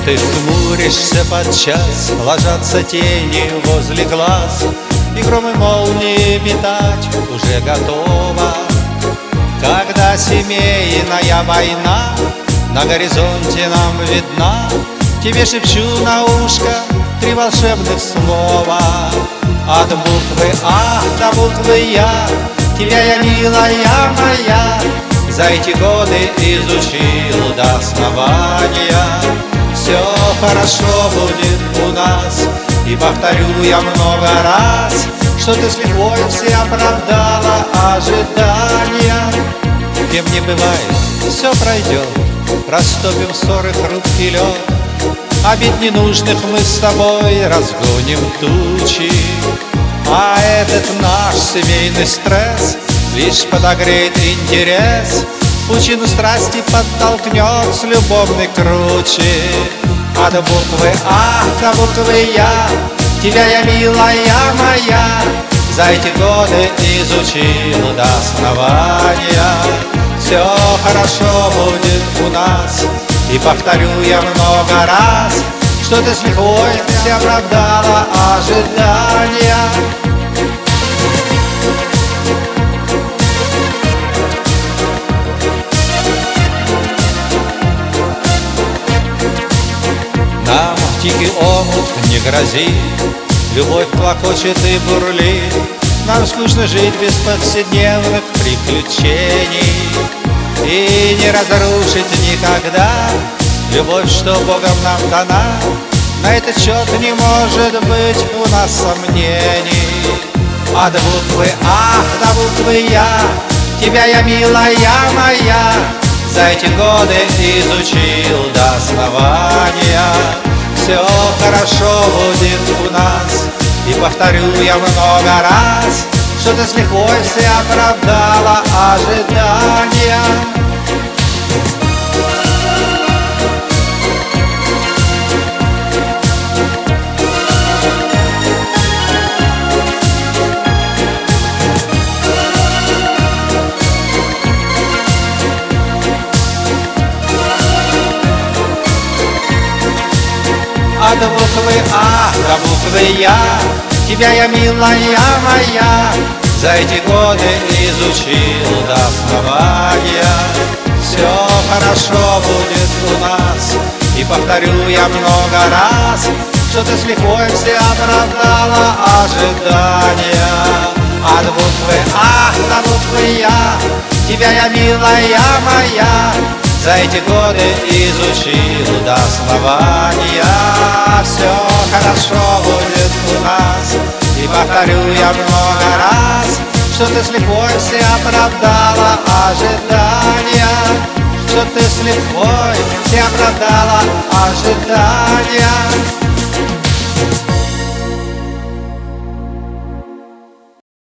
ты хмуришься подчас, ложатся тени возле глаз, и громы молнии метать уже готова. Когда семейная война на горизонте нам видна, тебе шепчу на ушко 3 волшебных слова. От буквы А до буквы Я тебя я, милая моя, за эти годы изучил до основания. Все хорошо будет у нас, и повторю я много раз, что ты с лихвой все оправдала ожидания. Кем не бывает, все пройдет, растопим ссоры, хрупкий лед. Обид ненужных мы с тобой разгоним тучи, а этот наш семейный стресс лишь подогреет интерес, пучину страсти подтолкнет с любовной кручи. От буквы А до буквы Я тебя я, милая моя, за эти годы изучил до основания. Все хорошо будет у нас, и повторю я много раз, что ты с лихвой все оправдала ожидания. Нам тихий омут не грозит, любовь клокочет и бурлит. Нам скучно жить без повседневных приключений, и не разрушить никогда любовь, что Богом нам дана. На этот счет не может быть у нас сомнений. От буквы А до буквы Я тебя я, милая моя, за эти годы изучил до основания. Все хорошо будет у нас, и повторю я много раз, что ты с лихвой все оправдала ожидания. От буквы А до буквы Я тебя я, милая моя, за эти годы изучил до основания. Все хорошо будет у нас, и повторю я много раз, что ты с лихвой все оправдала ожидания. От буквы А до буквы Я тебя я, милая моя, за эти годы изучил до основания. Все хорошо будет у нас, и повторю я много раз, что ты с лихвой все оправдала ожидания. Что ты с лихвой все оправдала ожидания.